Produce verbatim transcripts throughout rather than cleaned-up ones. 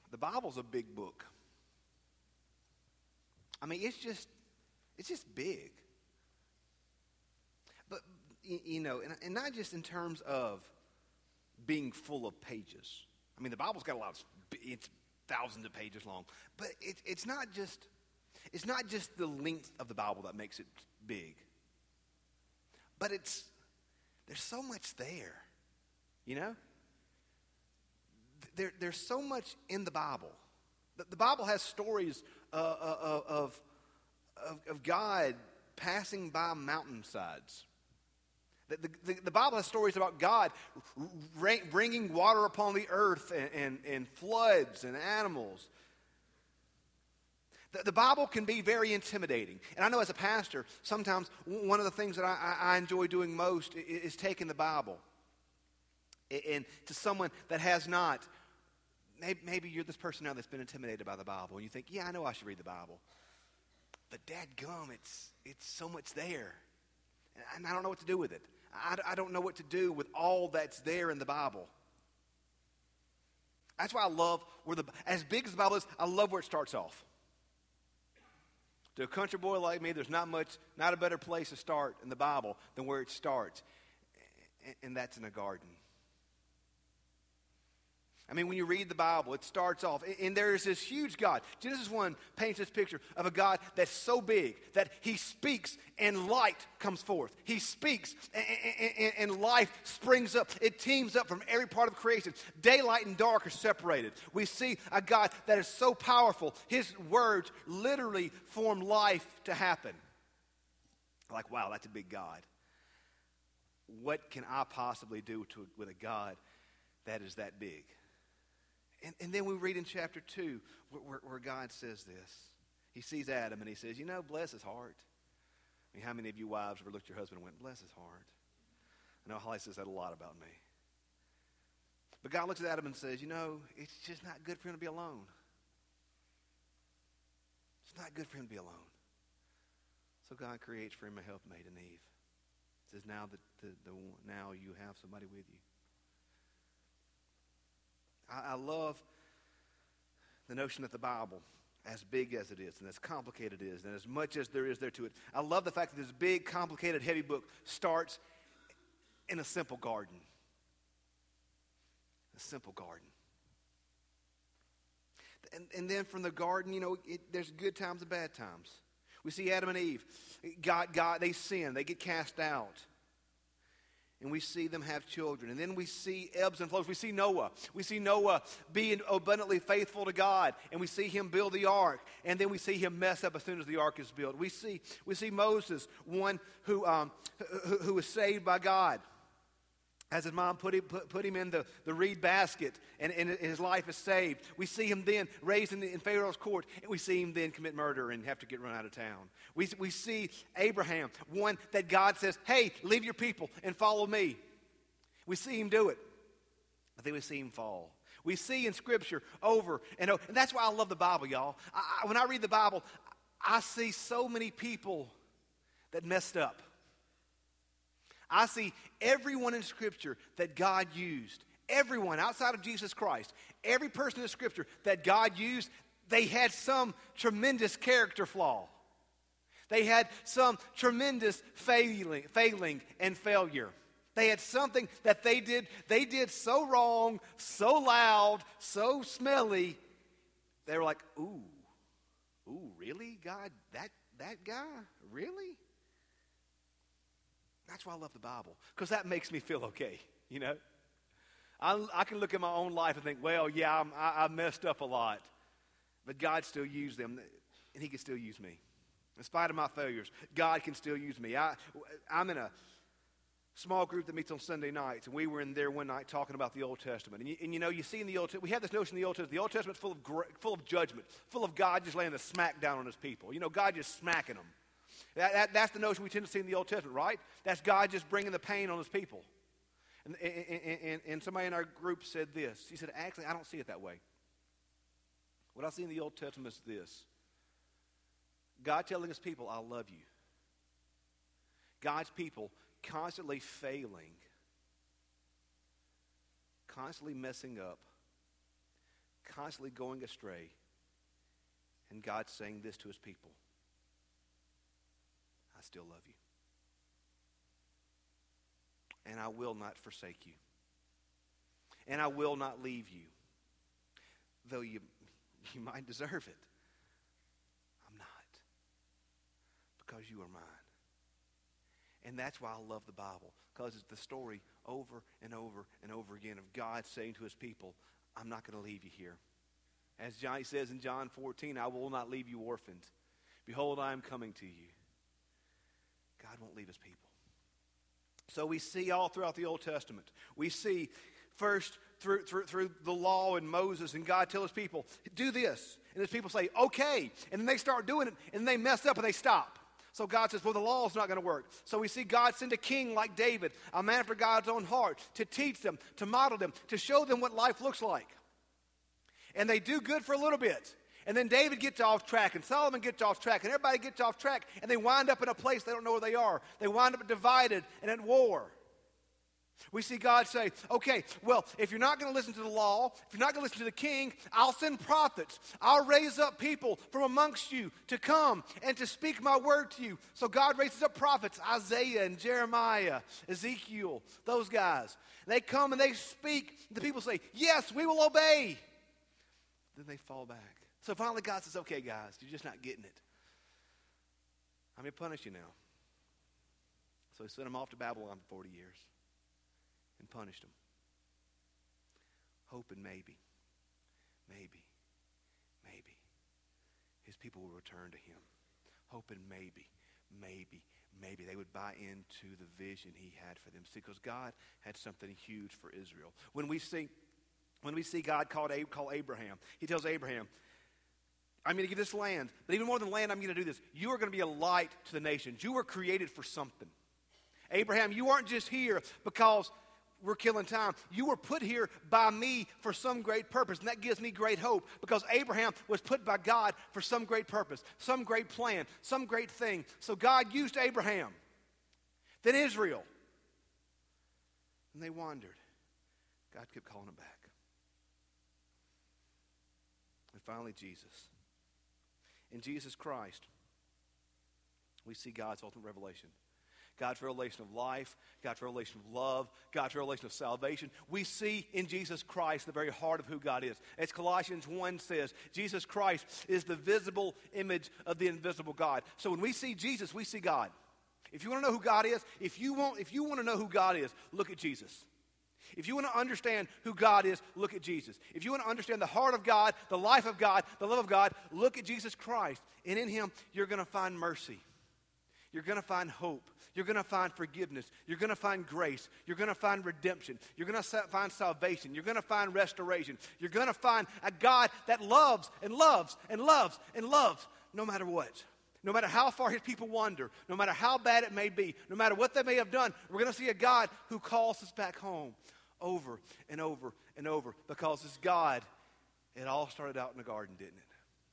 The Bible's a big book. I mean, it's just, it's just big. But, you know, and, and not just in terms of being full of pages. I mean, the Bible's got a lot of, it's thousands of pages long. But it, it's not just, it's not just the length of the Bible that makes it big. But it's, there's so much there, you know? There, there's so much in the Bible. The, the Bible has stories uh, uh, of, of, of God passing by mountainsides. The, the, the Bible has stories about God ra- bringing water upon the earth and, and, and floods and animals. The, the Bible can be very intimidating. And I know as a pastor, sometimes one of the things that I, I enjoy doing most is, is taking the Bible and to someone that has not. Maybe, maybe you're this person now that's been intimidated by the Bible, and you think, yeah, I know I should read the Bible. But dadgum, it's, it's so much there. And I don't know what to do with it. I, I don't know what to do with all that's there in the Bible. That's why I love where the, as big as the Bible is, I love where it starts off. To a country boy like me, there's not much, not a better place to start in the Bible than where it starts. And, and that's in a garden. I mean, when you read the Bible, it starts off, and there is this huge God. Genesis one paints this picture of a God that's so big that he speaks and light comes forth. He speaks and, and, and life springs up. It teams up from every part of creation. Daylight and dark are separated. We see a God that is so powerful. His words literally form life to happen. Like, wow, that's a big God. What can I possibly do to, with a God that is that big? And, and then we read in chapter two where, where God says this. He sees Adam and he says, you know, bless his heart. I mean, how many of you wives ever looked at your husband and went, bless his heart? I know Holly says that a lot about me. But God looks at Adam and says, you know, it's just not good for him to be alone. It's not good for him to be alone. So God creates for him a helpmate, an Eve. It says, now, that the, the, now you have somebody with you. I love the notion that the Bible, as big as it is and as complicated it is and as much as there is there to it, I love the fact that this big, complicated, heavy book starts in a simple garden. A simple garden. And, and then from the garden, you know, it, there's good times and bad times. We see Adam and Eve. God, God, they sin. They get cast out. And we see them have children. And then we see ebbs and flows. We see Noah. We see Noah being abundantly faithful to God. And we see him build the ark. And then we see him mess up as soon as the ark is built. We see, we see Moses, one who, um, who, who was saved by God. As his mom put him, put, put him in the, the reed basket, and, and his life is saved. We see him then raised in, the, in Pharaoh's court, and we see him then commit murder and have to get run out of town. We, we see Abraham, one that God says, hey, leave your people and follow me. We see him do it, but then we see him fall. We see in Scripture over and over, and that's why I love the Bible, y'all. I, I, when I read the Bible, I see so many people that messed up. I see everyone in Scripture that God used. Everyone outside of Jesus Christ. Every person in Scripture that God used, they had some tremendous character flaw. They had some tremendous failing, failing and failure. They had something that they did, they did so wrong, so loud, so smelly. They were like, ooh, ooh, really, God? That, that guy? Really? That's why I love the Bible, because that makes me feel okay, you know. I, I can look at my own life and think, well, yeah, I'm, I, I messed up a lot, but God still used them, and he can still use me. In spite of my failures, God can still use me. I, I'm in a small group that meets on Sunday nights, and we were in there one night talking about the Old Testament. And you, and you know, you see in the Old Testament, we have this notion in the Old Testament, the Old Testament's full of, full of judgment, full of God just laying the smack down on his people. You know, God just smacking them. That, that, that's the notion we tend to see in the Old Testament, right? That's God just bringing the pain on his people. And, and, and, and somebody in our group said this. He said, actually, I don't see it that way. What I see in the Old Testament is this. God telling his people, I love you. God's people constantly failing, constantly messing up, constantly going astray. And God's saying this to his people: I still love you. And I will not forsake you. And I will not leave you. Though you, you might deserve it. I'm not. Because you are mine. And that's why I love the Bible. Because it's the story over and over and over again of God saying to his people, I'm not going to leave you here. As John says in John fourteen, I will not leave you orphaned. Behold, I am coming to you. God won't leave his people. So we see all throughout the Old Testament. We see first through, through, through the law and Moses, and God tells his people, do this. And his people say, okay. And then they start doing it, and they mess up and they stop. So God says, well, the law is not going to work. So we see God send a king like David, a man after God's own heart, to teach them, to model them, to show them what life looks like. And they do good for a little bit. And then David gets off track, and Solomon gets off track, and everybody gets off track, and they wind up in a place they don't know where they are. They wind up divided and at war. We see God say, okay, well, if you're not going to listen to the law, if you're not going to listen to the king, I'll send prophets. I'll raise up people from amongst you to come and to speak my word to you. So God raises up prophets, Isaiah and Jeremiah, Ezekiel, those guys. They come and they speak. The people say, yes, we will obey. Then they fall back. So finally God says, okay, guys, you're just not getting it. I'm going to punish you now. So he sent them off to Babylon for forty years and punished them. Hoping maybe, maybe, maybe his people will return to him. Hoping maybe, maybe, maybe they would buy into the vision he had for them. See, because God had something huge for Israel. When we see, when we see God call, call Abraham, he tells Abraham, I'm going to give this land, but even more than land, I'm going to do this. You are going to be a light to the nations. You were created for something. Abraham, you aren't just here because we're killing time. You were put here by me for some great purpose, and that gives me great hope because Abraham was put by God for some great purpose, some great plan, some great thing. So God used Abraham, then Israel, and they wandered. God kept calling them back. And finally, Jesus. In Jesus Christ, we see God's ultimate revelation. God's revelation of life, God's revelation of love, God's revelation of salvation. We see in Jesus Christ the very heart of who God is. As Colossians one says, Jesus Christ is the visible image of the invisible God. So when we see Jesus, we see God. If you want to know who God is, if you want, if you want to know who God is, look at Jesus. If you want to understand who God is, look at Jesus. If you want to understand the heart of God, the life of God, the love of God, look at Jesus Christ. And in him, you're going to find mercy. You're going to find hope. You're going to find forgiveness. You're going to find grace. You're going to find redemption. You're going to find salvation. You're going to find restoration. You're going to find a God that loves and loves and loves and loves no matter what. No matter how far his people wander, no matter how bad it may be, no matter what they may have done, we're going to see a God who calls us back home over and over and over because this God, it all started out in the garden, didn't it?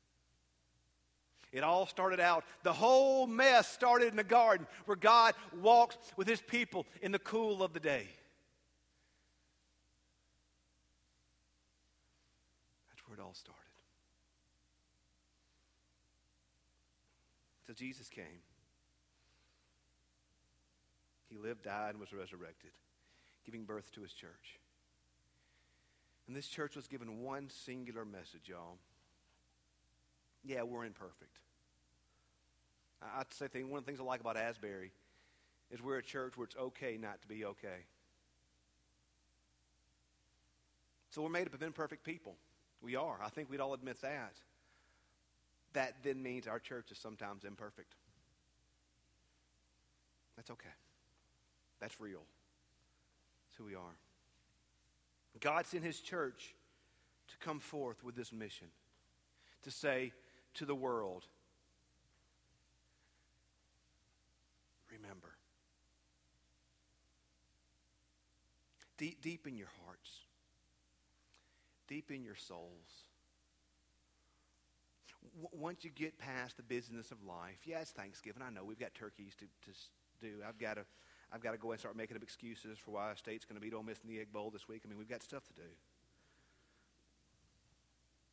It all started out, the whole mess started in the garden where God walked with his people in the cool of the day. That's where it all started. So Jesus came. He lived, died, and was resurrected, giving birth to his church. And this church was given one singular message, y'all. Yeah, we're imperfect. I'd say one of the things I like about Asbury is we're a church where it's okay not to be okay. So we're made up of imperfect people. We are. I think we'd all admit that. That then means our church is sometimes imperfect. That's okay. That's real. That's who we are. God sent his church to come forth with this mission, to say to the world, remember. Deep, deep in your hearts, deep in your souls, w- once you get past the busyness of life, yeah, it's Thanksgiving. I know we've got turkeys to, to do. I've got to, I've got to go and start making up excuses for why State's going to beat Ole Miss in the Egg Bowl this week. I mean, we've got stuff to do.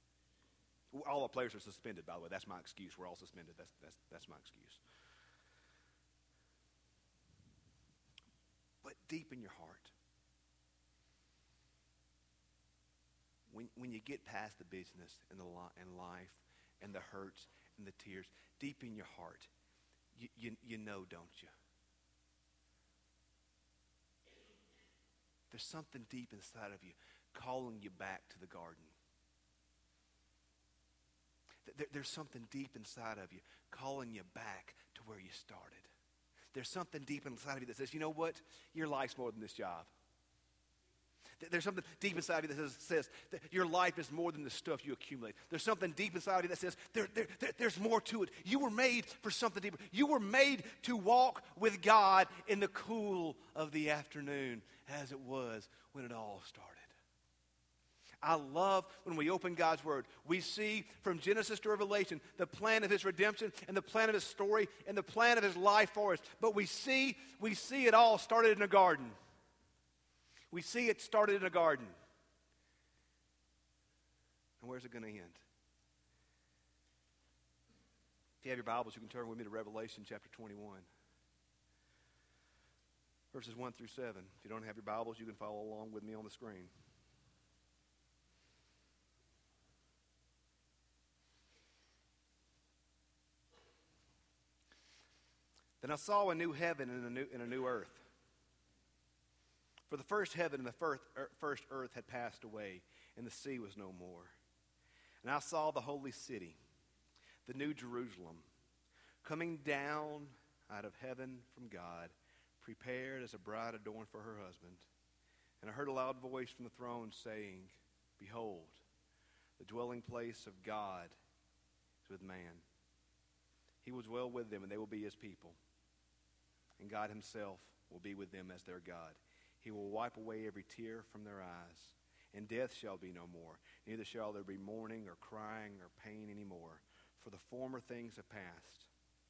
all the players are suspended, by the way. That's my excuse. We're all suspended. That's, that's, that's my excuse. But deep in your heart, when, when you get past the business and, the li- and life and the hurts and the tears, deep in your heart, you, you, you know, don't you? There's something deep inside of you calling you back to the garden. There, there's something deep inside of you calling you back to where you started. There's something deep inside of you that says, you know what? Your life's more than this job. There's something deep inside of you that says, says that your life is more than the stuff you accumulate. There's something deep inside of you that says there, there, there, there's more to it. You were made for something deeper. You were made to walk with God in the cool of the afternoon as it was when it all started. I love when we open God's Word. We see from Genesis to Revelation the plan of His redemption and the plan of His story and the plan of His life for us. But we see, we see it all started in a garden. We see it started in a garden. And where's it going to end? If you have your Bibles, you can turn with me to Revelation chapter twenty-one. Verses one through seven. If you don't have your Bibles, you can follow along with me on the screen. Then I saw a new heaven and a new, and a new earth. For the first heaven and the first, er, first earth had passed away, and the sea was no more. And I saw the holy city, the new Jerusalem, coming down out of heaven from God, prepared as a bride adorned for her husband. And I heard a loud voice from the throne saying, Behold, the dwelling place of God is with man. He will dwell with them, and they will be his people. And God himself will be with them as their God. He will wipe away every tear from their eyes, and death shall be no more. Neither shall there be mourning or crying or pain any more, for the former things have passed.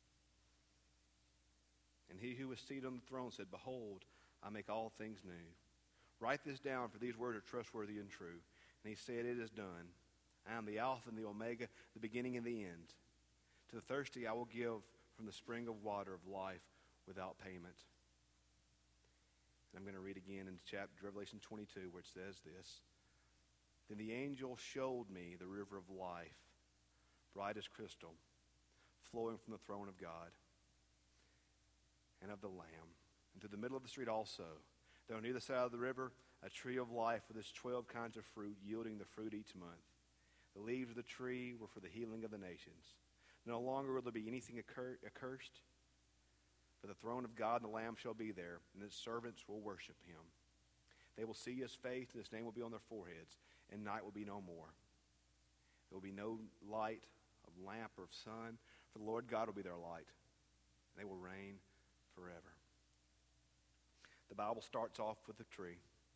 And he who was seated on the throne said, Behold, I make all things new. Write this down, for these words are trustworthy and true. And he said, It is done. I am the Alpha and the Omega, the beginning and the end. To the thirsty I will give from the spring of water of life without payment. And I'm going to read again in chapter Revelation twenty-two, where it says this. Then the angel showed me the river of life, bright as crystal, flowing from the throne of God and of the Lamb. And through the middle of the street also, there on either side of the river, a tree of life with its twelve kinds of fruit, yielding the fruit each month. The leaves of the tree were for the healing of the nations. No longer will there be anything accur- accursed, for the throne of God and the Lamb shall be there, and his servants will worship him. They will see his face, and his name will be on their foreheads, and night will be no more. There will be no light of lamp or of sun, for the Lord God will be their light, and they will reign forever. The Bible starts off with a tree,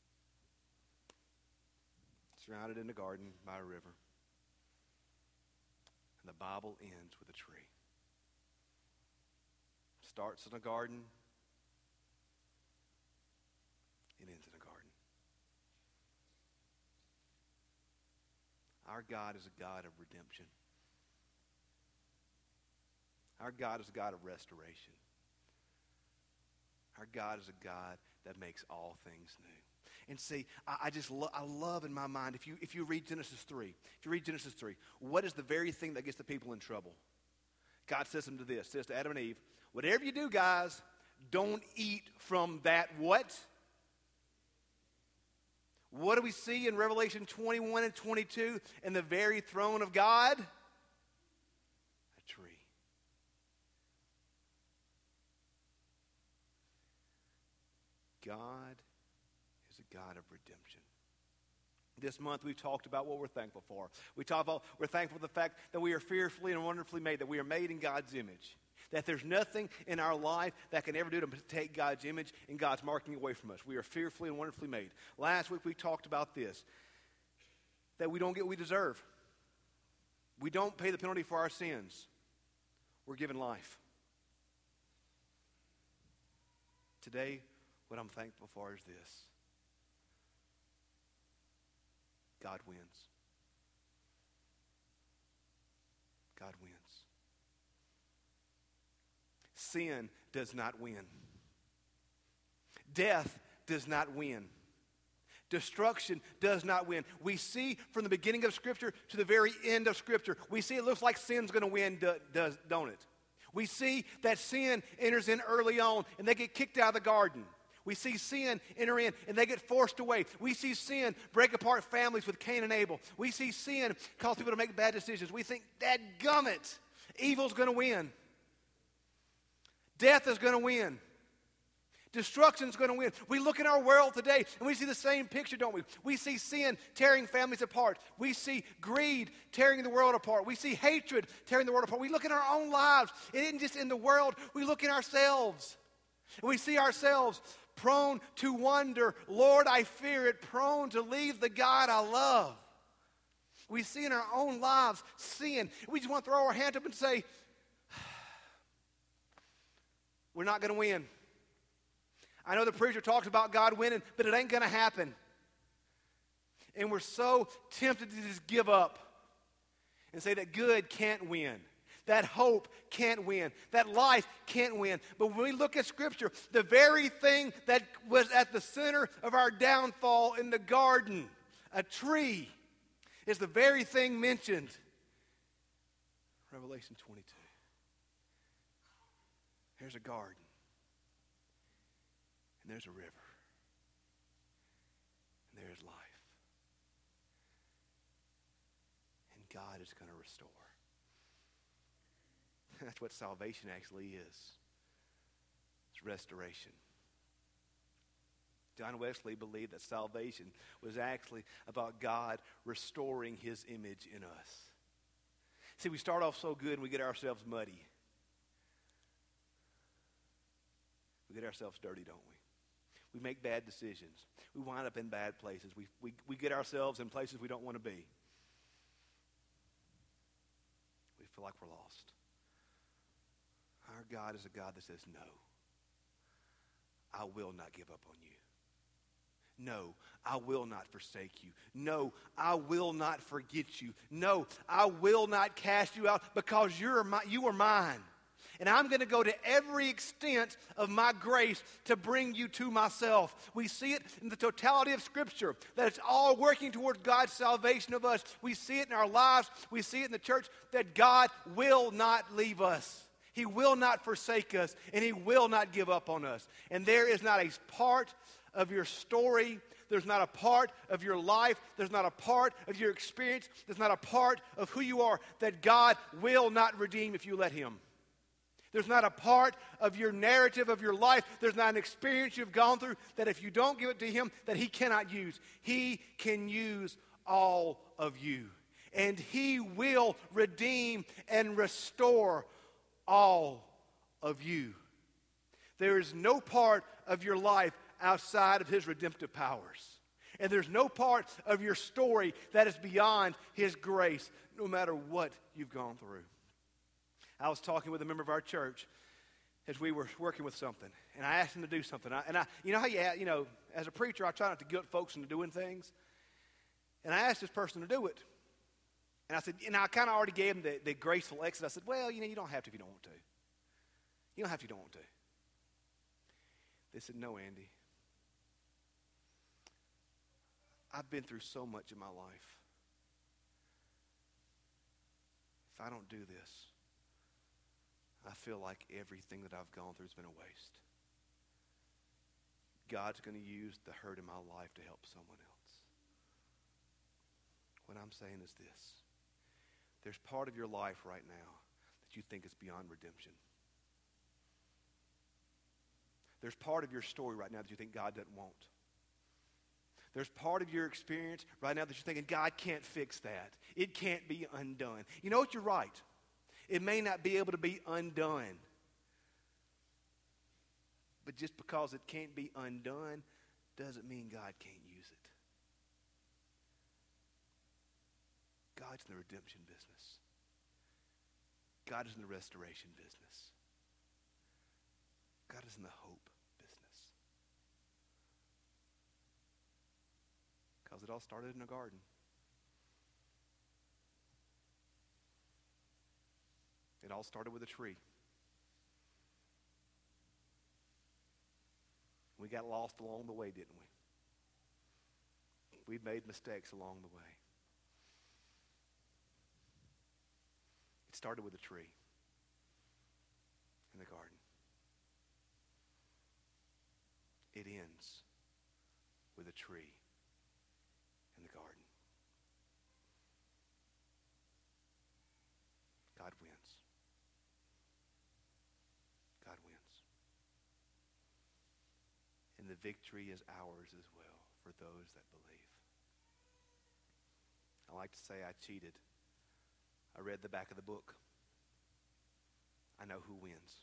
surrounded in a garden by a river. And the Bible ends with a tree. Starts in a garden. It ends in a garden. Our God is a God of redemption. Our God is a God of restoration. Our God is a God that makes all things new. And see, I, I just lo- I love in my mind, if you if you read Genesis three, if you read Genesis three, what is the very thing that gets the people in trouble? God says them to this, says to Adam and Eve, whatever you do, guys, don't eat from that what? What do we see in Revelation twenty-one and twenty-two in the very throne of God? A tree. God is a God of redemption. This month we've talked about what we're thankful for. We talk about we're thankful for the fact that we are fearfully and wonderfully made, that we are made in God's image. That there's nothing in our life that can ever do to take God's image and God's marking away from us. We are fearfully and wonderfully made. Last week we talked about this, that we don't get what we deserve. We don't pay the penalty for our sins. We're given life. Today, what I'm thankful for is this. God wins. God wins. Sin does not win. Death does not win. Destruction does not win. We see from the beginning of Scripture to the very end of Scripture, we see it looks like sin's going to win, does, don't it? We see that sin enters in early on and they get kicked out of the garden. We see sin enter in and they get forced away. We see sin break apart families with Cain and Abel. We see sin cause people to make bad decisions. We think, dadgummit, evil's going to win. Death is going to win. Destruction's going to win. We look in our world today and we see the same picture, don't we? We see sin tearing families apart. We see greed tearing the world apart. We see hatred tearing the world apart. We look in our own lives. It isn't just in the world. We look in ourselves. And we see ourselves prone to wonder, Lord, I fear it, prone to leave the God I love. We see in our own lives sin. We just want to throw our hand up and say, we're not going to win. I know the preacher talks about God winning, but it ain't going to happen. And we're so tempted to just give up and say that good can't win, that hope can't win, that life can't win. But when we look at Scripture, the very thing that was at the center of our downfall in the garden, a tree, is the very thing mentioned. Revelation twenty-two. There's a garden. And there's a river. And there's life. And God is going to restore. That's what salvation actually is. It's restoration. John Wesley believed that salvation was actually about God restoring his image in us. See, we start off so good and we get ourselves muddy. We get ourselves dirty, don't we? We make bad decisions. We wind up in bad places. We, we, we get ourselves in places we don't want to be. We feel like we're lost. Our God is a God that says, no, I will not give up on you. No, I will not forsake you. No, I will not forget you. No, I will not cast you out because you're my, you are mine. And I'm going to go to every extent of my grace to bring you to myself. We see it in the totality of Scripture, that it's all working towards God's salvation of us. We see it in our lives. We see it in the church, that God will not leave us. He will not forsake us, and He will not give up on us. And there is not a part of your story, there's not a part of your life, there's not a part of your experience, there's not a part of who you are that God will not redeem if you let Him. There's not a part of your narrative of your life, there's not an experience you've gone through that if you don't give it to Him, that He cannot use. He can use all of you. And He will redeem and restore all of you. There is no part of your life outside of His redemptive powers. And there's no part of your story that is beyond His grace, no matter what you've gone through. I was talking with a member of our church as we were working with something, and I asked him to do something. I, and I, you know how you, you know, as a preacher, I try not to guilt folks into doing things. And I asked this person to do it. And I said, and I kind of already gave him the, the graceful exit. I said, well, you know, you don't have to if you don't want to. You don't have to if you don't want to. They said, no, Andy. I've been through so much in my life. If I don't do this, I feel like everything that I've gone through has been a waste. God's going to use the hurt in my life to help someone else. What I'm saying is this. There's part of your life right now that you think is beyond redemption. There's part of your story right now that you think God doesn't want. There's part of your experience right now that you're thinking, God can't fix that. It can't be undone. You know what? You're right. It may not be able to be undone. But just because it can't be undone doesn't mean God can't use it. God's in the redemption business. God is in the restoration business. God is in the hope business. Because it all started in a garden. It all started with a tree. We got lost along the way, didn't we? We made mistakes along the way. It started with a tree in the garden. It ends with a tree in the garden. God wins. God wins. And the victory is ours as well for those that believe. I like to say I cheated. I read the back of the book. I know who wins.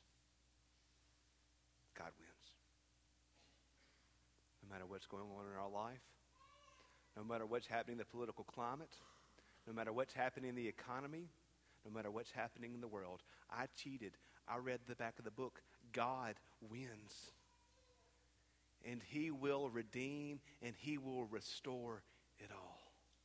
God wins. No matter what's going on in our life, no matter what's happening in the political climate, no matter what's happening in the economy, no matter what's happening in the world, I cheated. I read the back of the book. God wins. And he will redeem and he will restore it all.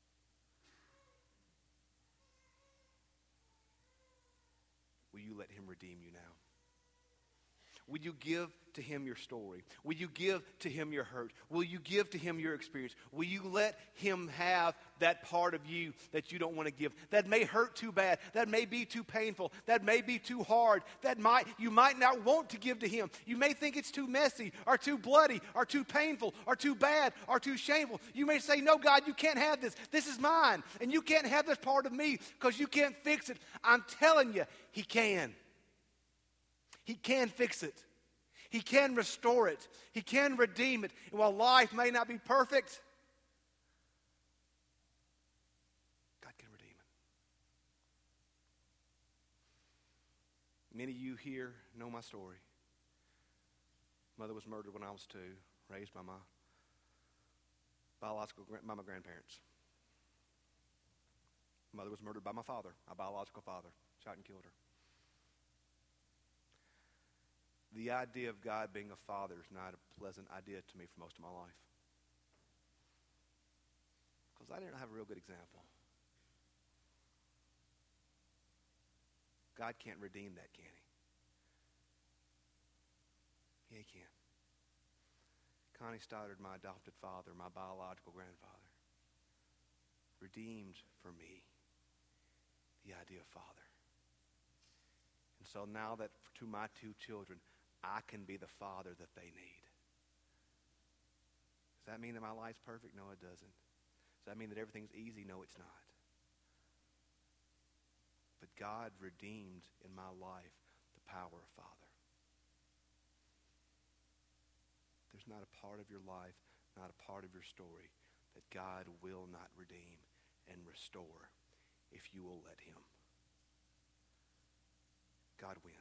Will you let him redeem you now? Will you give to him your story? Will you give to him your hurt? Will you give to him your experience? Will you let him have that part of you that you don't want to give? That may hurt too bad. That may be too painful. That may be too hard. That might you might not want to give to him. You may think it's too messy or too bloody or too painful or too bad or too shameful. You may say, no, God, you can't have this. This is mine. And you can't have this part of me because you can't fix it. I'm telling you, he can. He can fix it. He can restore it. He can redeem it. And while life may not be perfect, God can redeem it. Many of you here know my story. Mother was murdered when I was two, raised by my biological by my grandparents. Mother was murdered by my father, my biological father, shot and killed her. The idea of God being a father is not a pleasant idea to me for most of my life. Because I didn't have a real good example. God can't redeem that, can he? Yeah, he can. Connie Stoddard, my adopted father, my biological grandfather, redeemed for me the idea of father. And so now that to my two children, I can be the father that they need. Does that mean that my life's perfect? No, it doesn't. Does that mean that everything's easy? No, it's not. But God redeemed in my life the power of father. There's not a part of your life, not a part of your story that God will not redeem and restore if you will let him. God wins.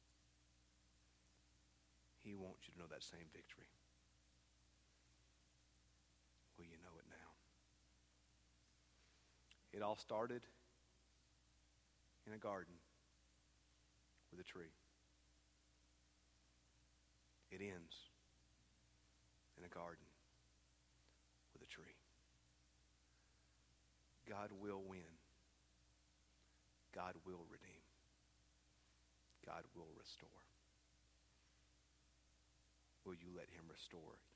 He wants you to know that same victory. Will you know it now? It all started in a garden with a tree. It ends in a garden with a tree. God will win. God will redeem. God will restore. Will you let him restore